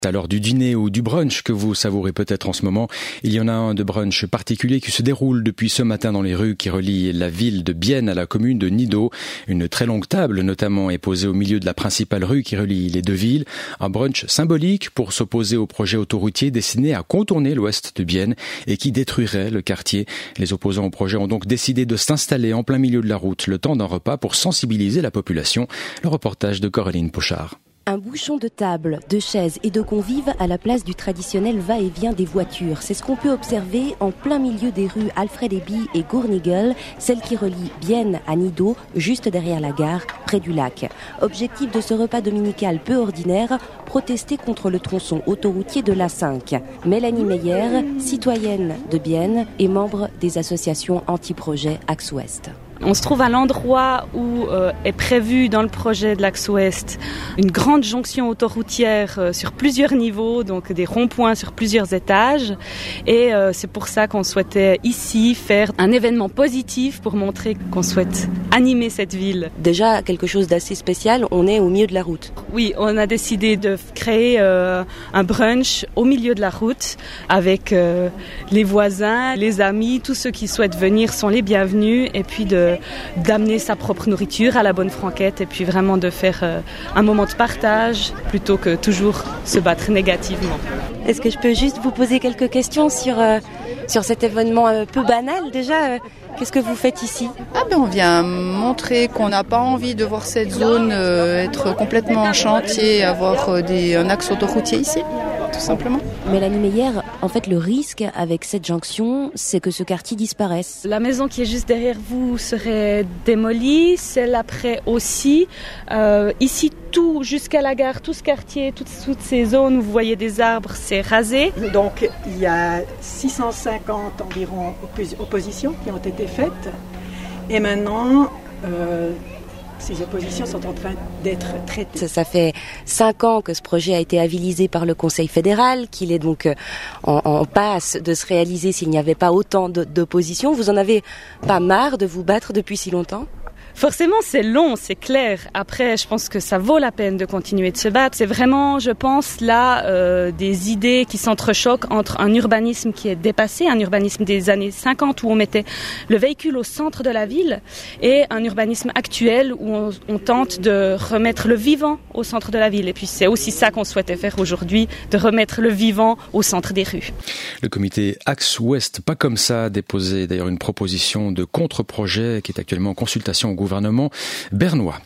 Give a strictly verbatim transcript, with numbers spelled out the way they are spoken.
À l'heure du dîner ou du brunch que vous savourez peut-être en ce moment, il y en a un de brunch particulier qui se déroule depuis ce matin dans les rues qui relient la ville de Bienne à la commune de Nido. Une très longue table notamment est posée au milieu de la principale rue qui relie les deux villes. Un brunch symbolique pour s'opposer au projet autoroutier destiné à contourner l'ouest de Bienne et qui détruirait le quartier. Les opposants au projet ont donc décidé de s'installer en plein milieu de la route le temps d'un repas pour sensibiliser la population. Le reportage de Coraline Pochard. Un bouchon de table, de chaises et de convives à la place du traditionnel va-et-vient des voitures. C'est ce qu'on peut observer en plein milieu des rues Alfred Eby et Gurnigel, celle qui relie Bienne à Nido, juste derrière la gare, près du lac. Objectif de ce repas dominical peu ordinaire, protester contre le tronçon autoroutier de l'A cinq. Mélanie Meyer, citoyenne de Bienne et membre des associations anti-projet Axe Ouest. On se trouve à l'endroit où euh, est prévu dans le projet de l'Axe Ouest une grande jonction autoroutière euh, sur plusieurs niveaux, donc des ronds-points sur plusieurs étages. Et euh, c'est pour ça qu'on souhaitait ici faire un événement positif pour montrer qu'on souhaite animer cette ville. Déjà, quelque chose d'assez spécial, on est au milieu de la route. Oui, on a décidé de créer euh, un brunch au milieu de la route avec euh, les voisins, les amis, tous ceux qui souhaitent venir sont les bienvenus et puis de d'amener sa propre nourriture à la bonne franquette et puis vraiment de faire euh, un moment de partage plutôt que toujours se battre négativement. Est-ce que je peux juste vous poser quelques questions sur, euh, sur cet événement un peu banal déjà euh, Qu'est-ce que vous faites ici ? Ah ben on vient montrer qu'on n'a pas envie de voir cette zone euh, être complètement en chantier, avoir euh, des, un axe autoroutier ici, tout simplement. Mélanie Meyer, en fait le risque avec cette jonction, c'est que ce quartier disparaisse. La maison qui est juste derrière vous serait démolie, celle après aussi. Euh, ici tout jusqu'à la gare, tout ce quartier, toutes, toutes ces zones où vous voyez des arbres, c'est rasé. Donc il y a six cent cinquante environ oppos- oppositions qui ont été faites et maintenant euh, ces oppositions sont en train d'être traitées. Ça, ça fait cinq ans que ce projet a été avilisé par le Conseil fédéral, qu'il est donc en, en passe de se réaliser s'il n'y avait pas autant de, d'opposition. Vous en avez pas marre de vous battre depuis si longtemps ? Forcément, c'est long, c'est clair. Après, je pense que ça vaut la peine de continuer de se battre. C'est vraiment, je pense, là, euh, des idées qui s'entrechoquent entre un urbanisme qui est dépassé, un urbanisme des années cinquante où on mettait le véhicule au centre de la ville, et un urbanisme actuel où on, on tente de remettre le vivant au centre de la ville. Et puis, c'est aussi ça qu'on souhaitait faire aujourd'hui, de remettre le vivant au centre des rues. Le comité Axe Ouest, pas comme ça, a déposé d'ailleurs une proposition de contre-projet qui est actuellement en consultation au gouvernement bernois.